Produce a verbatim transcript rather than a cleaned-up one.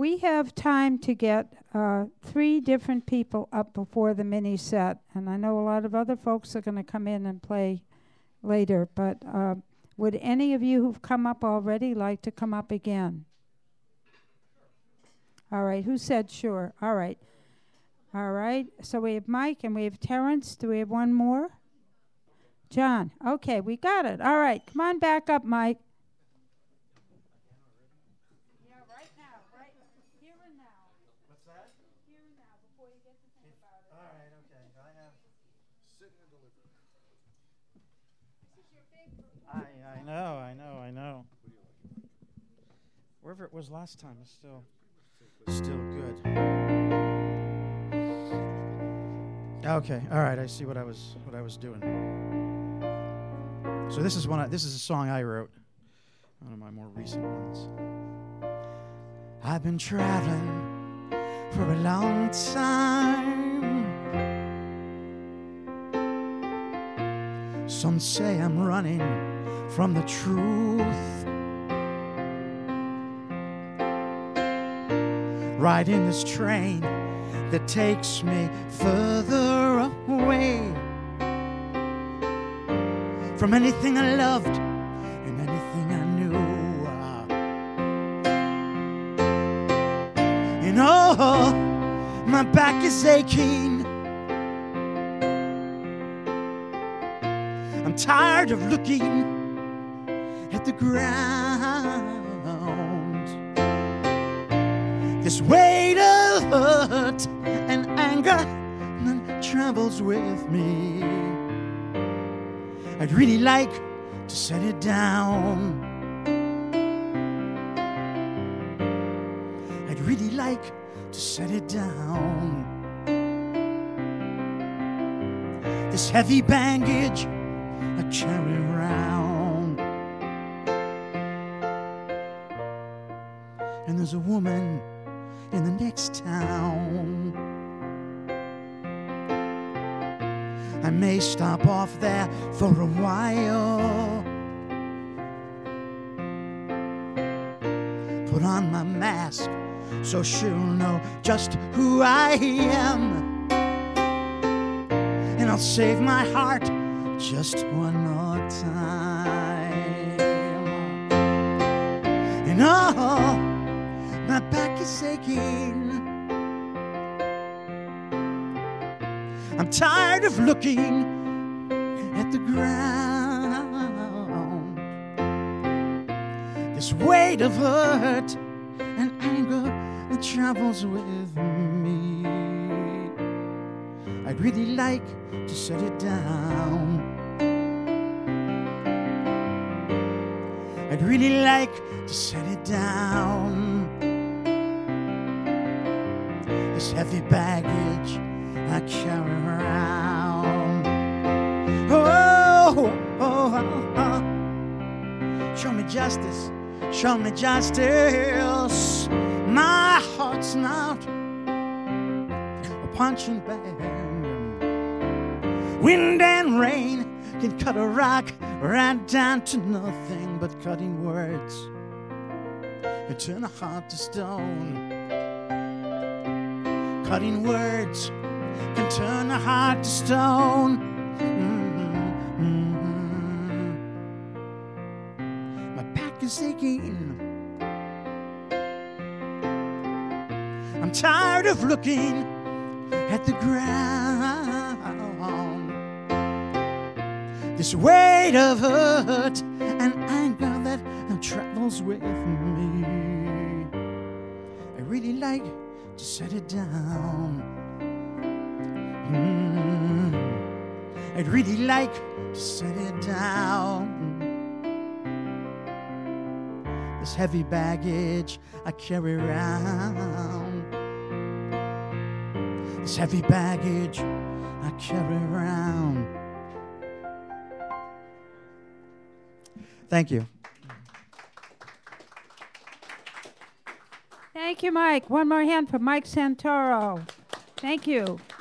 we have time to get uh, three different people up before the mini set, and I know a lot of other folks are going to come in and play later, but uh, would any of you who've come up already like to come up again? All right, who said sure? All right. All right, so we have Mike and we have Terrence. Do we have one more? John. Okay, we got it. All right, come on back up, Mike. Yeah, right now, right here and now. What's that? Here and now, before you get to think about it. All right, okay. I have sit and deliver. This is your big I I know, I know, I know. Wherever it was last time is still still good. Okay, all right. I see what I was what I was doing. So this is one. I, this is a song I wrote, one of my more recent ones. I've been traveling for a long time. Some say I'm running from the truth. Riding this train that takes me further away from anything I loved and anything I knew. You know, my back is aching. I'm tired of looking at the ground. This weight of hurt and anger that travels with me. I'd really like to set it down. I'd really like to set it down. This heavy baggage I carry around. And there's a woman in the next town. I may stop off there for a while, put on my mask so she'll know just who I am, and I'll save my heart just one more time. You know, my back is aching. I'm tired of looking at the ground. This weight of hurt and anger that travels with me. I'd really like to set it down. I'd really like to set it down. This heavy baggage I carry around. Oh, oh, oh, oh. Show me justice, show me justice. My heart's not a punching bag. Wind and rain can cut a rock right down to nothing, but cutting words can turn a heart to stone. Cutting words can turn a heart to stone. Mm-hmm, mm-hmm. My back is aching. I'm tired of looking at the ground. This weight of hurt and anger that travels with me. I really like to set it down. Mm, I'd really like to set it down. This heavy baggage I carry around. This heavy baggage I carry around. Thank you. Thank you, Mike. One more hand for Mike Santoro. Thank you.